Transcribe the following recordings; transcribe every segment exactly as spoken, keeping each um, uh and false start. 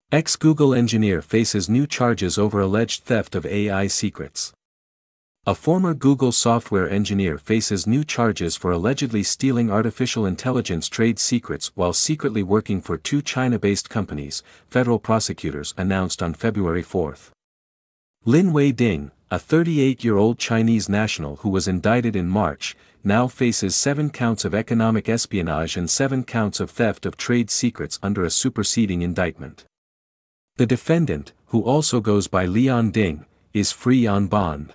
Ex-Google engineer faces new charges over alleged theft of A I secrets. A former Google software engineer faces new charges for allegedly stealing artificial intelligence trade secrets while secretly working for two China-based companies, federal prosecutors announced on February fourth. Lin Wei-ding, a thirty-eight-year-old Chinese national who was indicted in March, now faces seven counts of economic espionage and seven counts of theft of trade secrets under a superseding indictment. The defendant, who also goes by Leon Ding, is free on bond.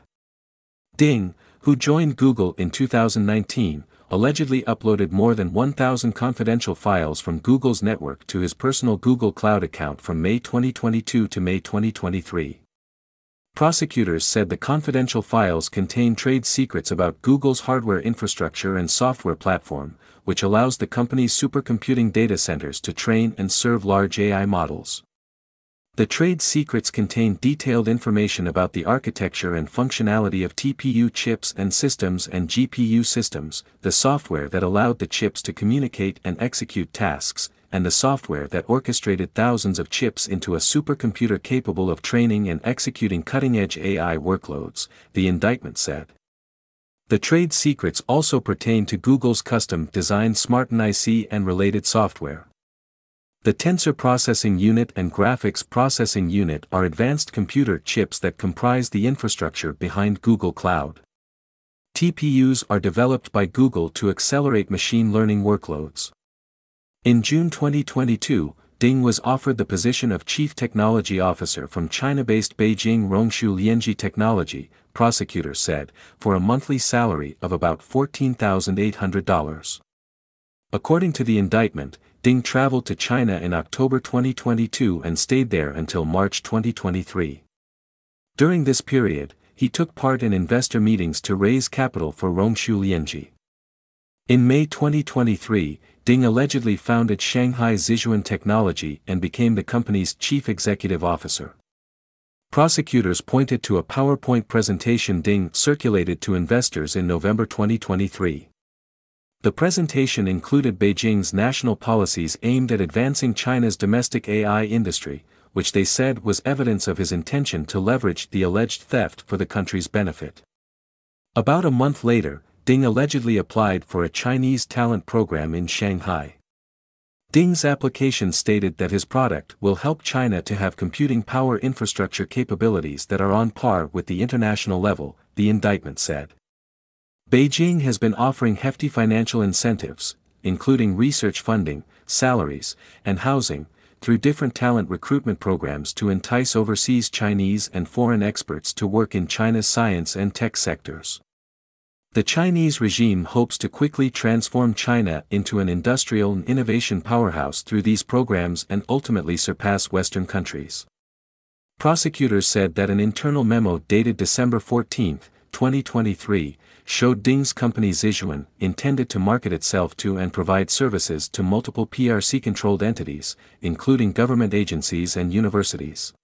Ding, who joined Google in two thousand nineteen, allegedly uploaded more than one thousand confidential files from Google's network to his personal Google Cloud account from May twenty twenty-two to May twenty twenty-three. Prosecutors said the confidential files contain trade secrets about Google's hardware infrastructure and software platform, which allows the company's supercomputing data centers to train and serve large A I models. The trade secrets contain detailed information about the architecture and functionality of T P U chips and systems and G P U systems, the software that allowed the chips to communicate and execute tasks, and the software that orchestrated thousands of chips into a supercomputer capable of training and executing cutting-edge A I workloads, the indictment said. The trade secrets also pertain to Google's custom-designed SmartNIC and related software. The Tensor Processing Unit and Graphics Processing Unit are advanced computer chips that comprise the infrastructure behind Google Cloud. T P Us are developed by Google to accelerate machine learning workloads. In June twenty twenty-two, Ding was offered the position of Chief Technology Officer from China-based Beijing Rongshu Lianji Technology, prosecutors said, for a monthly salary of about fourteen thousand eight hundred dollars. According to the indictment, Ding traveled to China in October twenty twenty-two and stayed there until March twenty twenty-three. During this period, he took part in investor meetings to raise capital for Rongshu Lianji. In May twenty twenty-three, Ding allegedly founded Shanghai Zhijuan Technology and became the company's chief executive officer. Prosecutors pointed to a PowerPoint presentation Ding circulated to investors in November twenty twenty-three. The presentation included Beijing's national policies aimed at advancing China's domestic A I industry, which they said was evidence of his intention to leverage the alleged theft for the country's benefit. About a month later, Ding allegedly applied for a Chinese talent program in Shanghai. Ding's application stated that his product will help China to have computing power infrastructure capabilities that are on par with the international level, the indictment said. Beijing has been offering hefty financial incentives, including research funding, salaries, and housing, through different talent recruitment programs to entice overseas Chinese and foreign experts to work in China's science and tech sectors. The Chinese regime hopes to quickly transform China into an industrial and innovation powerhouse through these programs and ultimately surpass Western countries. Prosecutors said that an internal memo dated December fourteenth, twenty twenty-three, showed Ding's company Zhijuan intended to market itself to and provide services to multiple P R C-controlled entities, including government agencies and universities.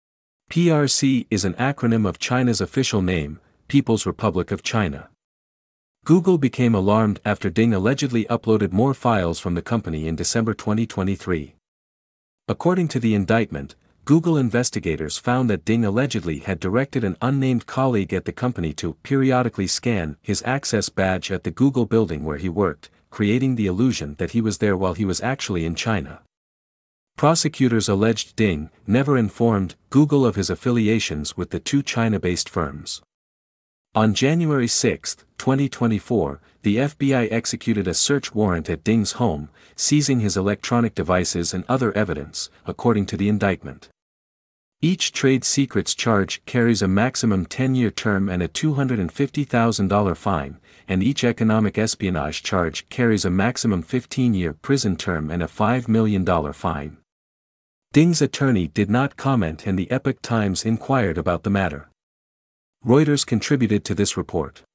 P R C is an acronym of China's official name, People's Republic of China. Google became alarmed after Ding allegedly uploaded more files from the company in December twenty twenty-three. According to the indictment, Google investigators found that Ding allegedly had directed an unnamed colleague at the company to periodically scan his access badge at the Google building where he worked, creating the illusion that he was there while he was actually in China. Prosecutors alleged Ding never informed Google of his affiliations with the two China-based firms. On January sixth, twenty twenty-four, the F B I executed a search warrant at Ding's home, seizing his electronic devices and other evidence, according to the indictment. Each trade secrets charge carries a maximum ten-year term and a two hundred fifty thousand dollars fine, and each economic espionage charge carries a maximum fifteen-year prison term and a five million dollars fine. Ding's attorney did not comment and the Epoch Times inquired about the matter. Reuters contributed to this report.